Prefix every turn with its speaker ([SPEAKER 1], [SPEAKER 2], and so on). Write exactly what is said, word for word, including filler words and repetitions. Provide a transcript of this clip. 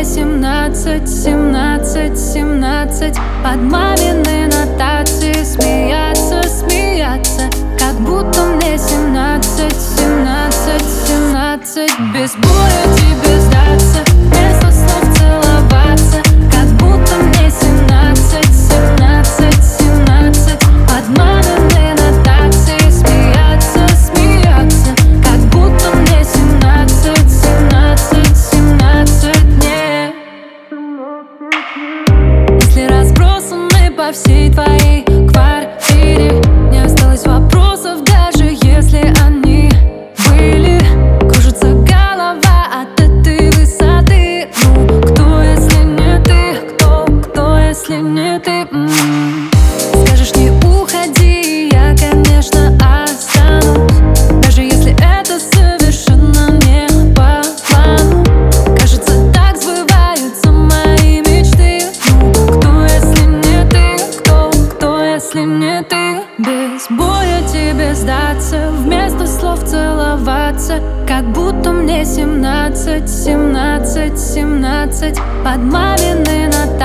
[SPEAKER 1] мне семнадцать, семнадцать, семнадцать. Под мамины нотации смеяться, смеяться, как будто мне семнадцать, семнадцать, семнадцать. Без боя тебе сдаться, вместо слов целоваться, как будто мне семнадцать, семнадцать, семнадцать. Под мамины нотации смеяться, смеяться, как будто мне семнадцать, семнадцать, семнадцать. Не. Мысли разбросаны по всей твоей квартире, не осталось вопросов, даже если они были. Кружится голова от этой высоты. Ну, кто, если не ты? Кто, кто, если не ты? М-м-м. Скажешь, не уходи, я, конечно, останусь, даже если это совершенно не по плану. Кажется, так сбываются мои мечты. Ну, кто, если не ты? Кто, кто, если не ты? Без боя тебе сдаться, вместо слов целоваться, как будто мне семнадцать, семнадцать, семнадцать. Под мамины нотации